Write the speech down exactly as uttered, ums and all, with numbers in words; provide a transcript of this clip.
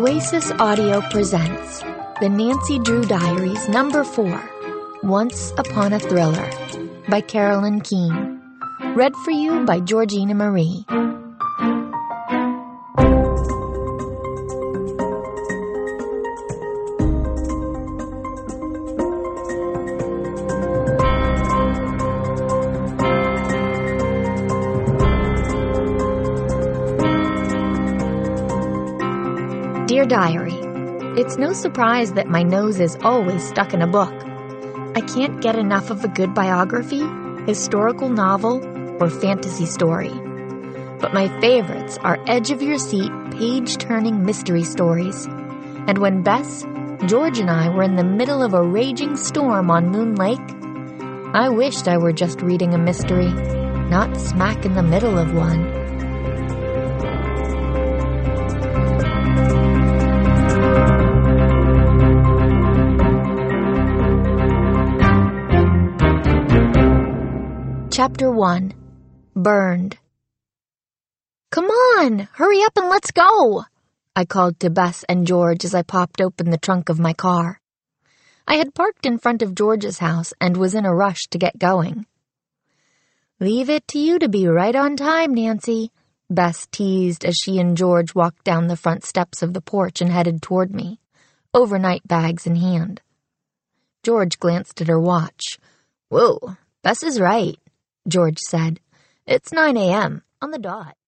Oasis Audio presents The Nancy Drew Diaries, Number four, Once Upon a Thriller, by Carolyn Keene. Read for you by Georgina Marie. Dear Diary, it's no surprise that my nose is always stuck in a book. I can't get enough of a good biography, historical novel, or fantasy story. But my favorites are edge-of-your-seat, page-turning mystery stories. And when Bess, George, and I were in the middle of a raging storm on Moon Lake, I wished I were just reading a mystery, not smack in the middle of one. Chapter one. Burned. "Come on! Hurry up and let's go!" I called to Bess and George as I popped open the trunk of my car. I had parked in front of George's house and was in a rush to get going. "Leave it to you to be right on time, Nancy," Bess teased as she and George walked down the front steps of the porch and headed toward me, overnight bags in hand. George glanced at her watch. "Whoa, Bess is right," George said. "It's nine a.m. on the dot."